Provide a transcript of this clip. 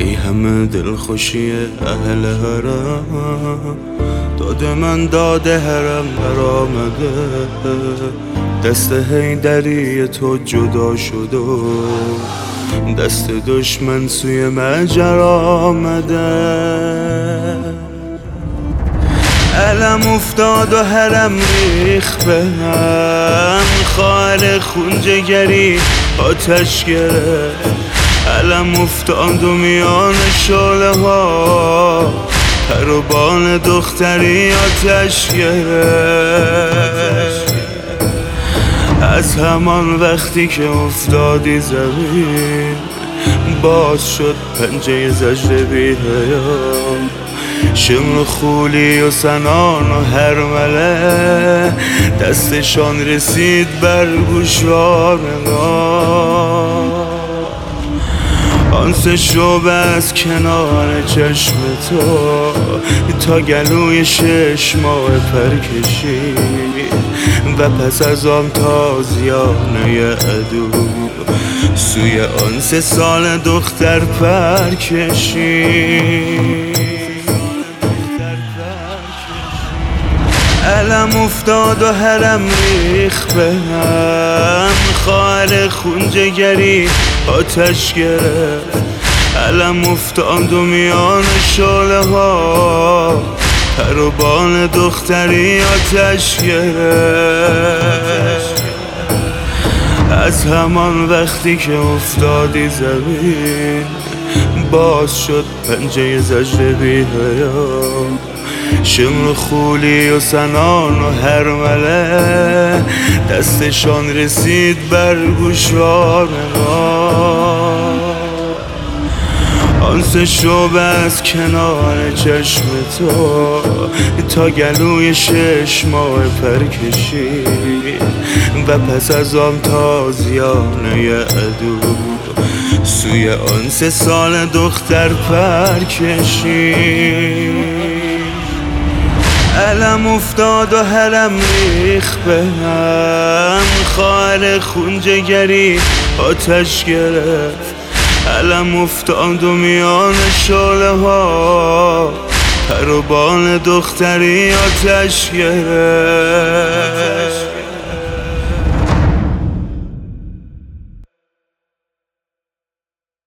ای همه دلخوشی اهل حرم، داده من داده حرم در آمده، دست حیدری تو جدا شد و دست دشمن سوی مجر آمده. علم افتاد و حرم ریخ به هم، خواهر خون جگری آتش گرفت. علم افتاد و میان شعله ها، پر و بال دختری آتش گرفت. از همان وقتی که افتادی زمین، باز شد پنجه زجر بی حیام. شمر و خولی و سنان و هرمله، دستشان رسید بر گوشوارگاه. آن سه شعبه از کنار چشم تو تا گلوی 6 ماه پر کشید، و پس از آن تازیانه عدو سوی آن 3 سال دختر پر کشید. علم افتاد و حرم ریخ به هم، خواهر خون جگری آتش گرفت. علم افتاد و میان شعله ها، پر و بال دختری آتش گرفت. از همان وقتی که افتادی زمین، باز شد پنجه زجر بی حیام. شمر و خولی و سنان و هرمله، دستشان رسید بر گوشوارگاه. آن 3 شعبه از کنار چشم تو تا گلوی 6 ماه پر کشید، و پس از آن تازیانه عدو سوی آن 3 سال دختر پر کشید. علم افتاد و حرم ریخ به هم، خواهر خون جگری آتش گرفت. علم افتاد و میان شعله ها، پر و بال دختری آتش گرفت.